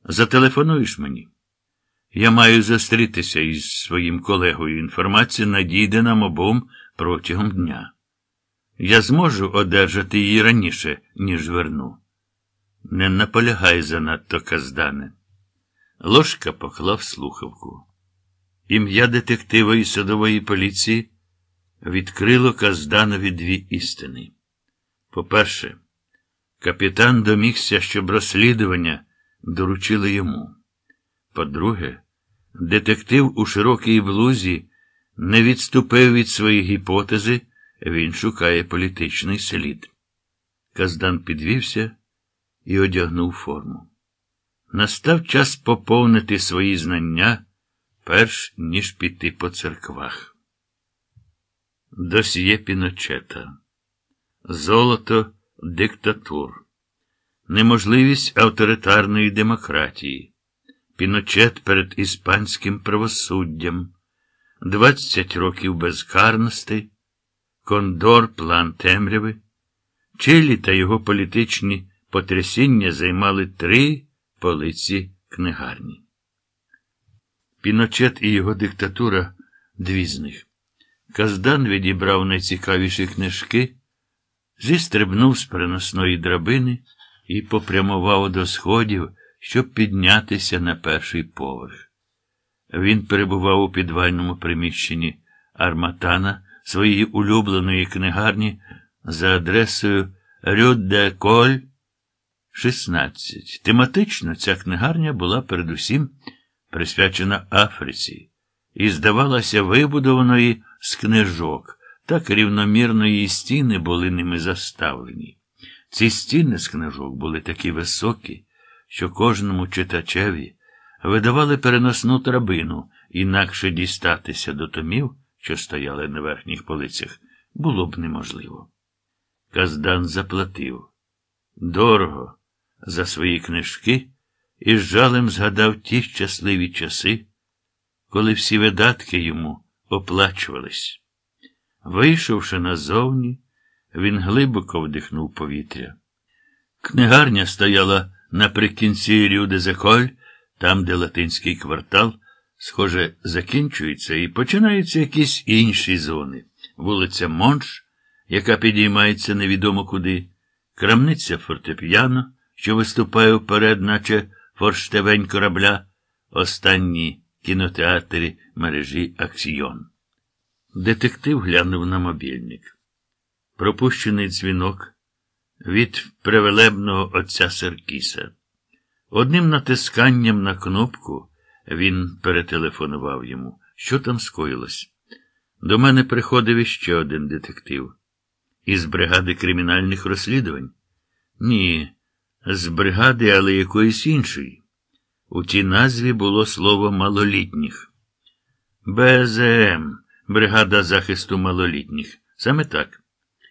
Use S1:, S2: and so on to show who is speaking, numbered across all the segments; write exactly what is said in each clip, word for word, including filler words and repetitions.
S1: Зателефонуєш мені? Я маю зустрітися із своїм колегою. Інформація надійде нам обом протягом дня. Я зможу одержати її раніше, ніж верну. Не наполягай занадто, Каздане. Ложка поклав слухавку. Ім'я детектива і судової поліції відкрило Казданові дві істини. По-перше, капітан домігся, щоб розслідування доручили йому. По-друге, детектив у широкій блузі не відступив від своєї гіпотези, він шукає політичний слід. Каздан підвівся і одягнув форму. Настав час поповнити свої знання, перш ніж піти по церквах. Досьє Піночета. Золото диктатур. Неможливість авторитарної демократії. Піночет перед іспанським правосуддям. двадцять років безкарності. Кондор, план темряви. Чилі та його політичні потрясіння займали три полиці книгарні. Піночет і його диктатура – дві з них. Каздан відібрав найцікавіші книжки, зістрибнув з переносної драбини і попрямував до сходів, щоб піднятися на перший поверх. Він перебував у підвальному приміщенні Арматана, своєї улюбленої книгарні, за адресою Рю де Коль, шістнадцять. Тематично ця книгарня була передусім присвячена Африці і здавалася вибудованої з книжок, так рівномірно її стіни були ними заставлені. Ці стіни з книжок були такі високі, що кожному читачеві видавали переносну драбину, інакше дістатися до томів, що стояли на верхніх полицях, було б неможливо. Каздан заплатив дорого за свої книжки і з жалем згадав ті щасливі часи, коли всі видатки йому оплачувались. Вийшовши назовні, він глибоко вдихнув повітря. Книгарня стояла наприкінці Рю де Коль, там, де латинський квартал, схоже, закінчується і починаються якісь інші зони. Вулиця Монш, яка підіймається невідомо куди, крамниця фортепіано, що виступає вперед, наче форштевень корабля, останні кінотеатри мережі Аксіон. Детектив глянув на мобільник. Пропущений дзвінок від привелебного отця Серкіса. Одним натисканням на кнопку він перетелефонував йому. Що там скоїлось? До мене приходив іще один детектив. Із бригади кримінальних розслідувань? Ні, з бригади, але якоїсь іншої. У тій назві було слово «малолітніх». Бе Зе Ем, бригада захисту малолітніх. Саме так.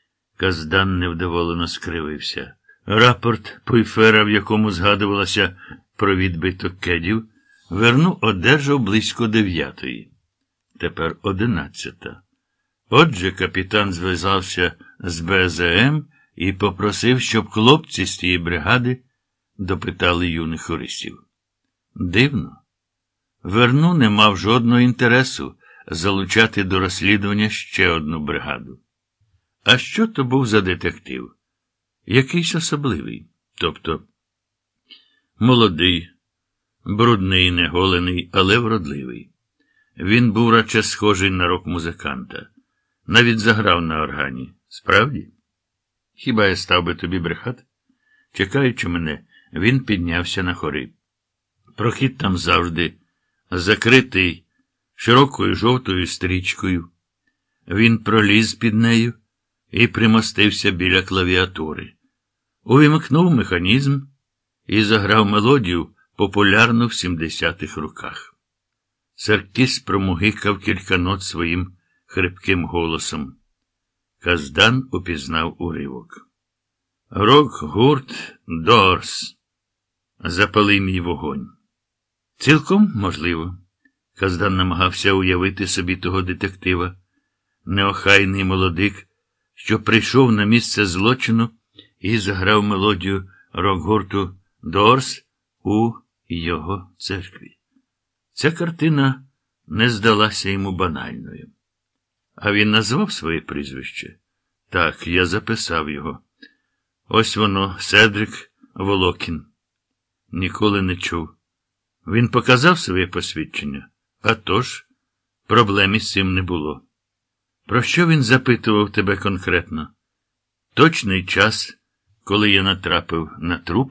S1: Каздан невдоволено скривився. Рапорт Пойфера, в якому згадувалося про відбиток кедів, Верну одержав близько дев'ятої. Тепер одинадцята. Отже, капітан зв'язався з Бе Зе Ем і попросив, щоб хлопці з тієї бригади допитали юних хористів. Дивно. Верну не мав жодного інтересу залучати до розслідування ще одну бригаду. А що то був за детектив? Якийсь особливий, тобто молодий, брудний, неголений, але вродливий. Він був радше схожий на рок-музиканта. Навіть заграв на органі. Справді? Хіба я став би тобі брехати? Чекаючи мене, він піднявся на хори. Прохід там завжди закритий широкою жовтою стрічкою. Він проліз під нею і примостився біля клавіатури. Увімкнув механізм і заграв мелодію, популярну в сімдесятих роках. Серкіс промугикав кілька нот своїм хрипким голосом. Каздан упізнав уривок. Рок-гурт Дорс. Запали мій вогонь. Цілком можливо. Каздан намагався уявити собі того детектива. Неохайний молодик, що прийшов на місце злочину і заграв мелодію рок-гурту Дорс у його церкві. Ця картина не здалася йому банальною. А він назвав своє прізвище? Так, я записав його. Ось воно, Седрик Волокін. Ніколи не чув. Він показав своє посвідчення? А тож, проблем із цим не було. Про що він запитував тебе конкретно? Точний час, коли я натрапив на труп,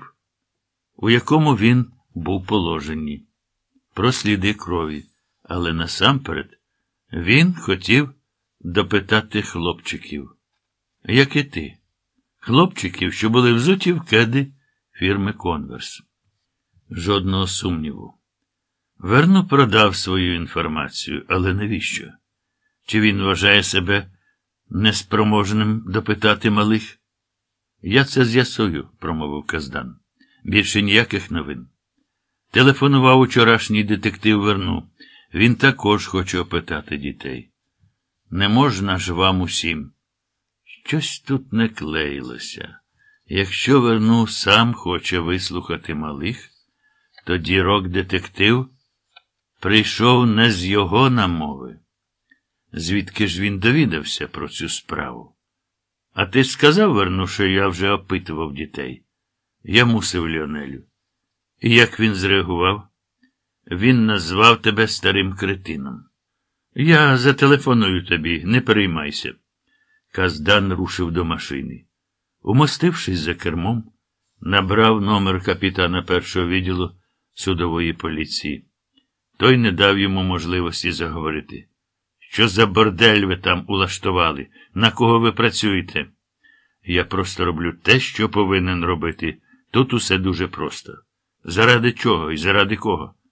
S1: у якому він був положений. Про сліди крові. Але насамперед він хотів допитати хлопчиків. Як і ти. Хлопчиків, що були взуті в кеди фірми «Конверс». Жодного сумніву. Верну продав свою інформацію, але навіщо? Чи він вважає себе неспроможним допитати малих? Я це з'ясую, промовив Каздан. Більше ніяких новин. Телефонував учорашній детектив Верну. Він також хоче опитати дітей. Не можна ж вам усім. Щось тут не клеїлося. Якщо Верну сам хоче вислухати малих, тоді рок-детектив прийшов не з його намови. Звідки ж він довідався про цю справу? А ти сказав Верну, що я вже опитував дітей? Я мусив, Ліонелю. І як він зреагував? Він назвав тебе старим кретином. Я зателефоную тобі, не переймайся. Каздан рушив до машини. Умостившись за кермом, набрав номер капітана першого відділу судової поліції. Той не дав йому можливості заговорити. Що за бордель ви там улаштували? На кого ви працюєте? Я просто роблю те, що повинен робити. Тут усе дуже просто. Заради чого і заради кого?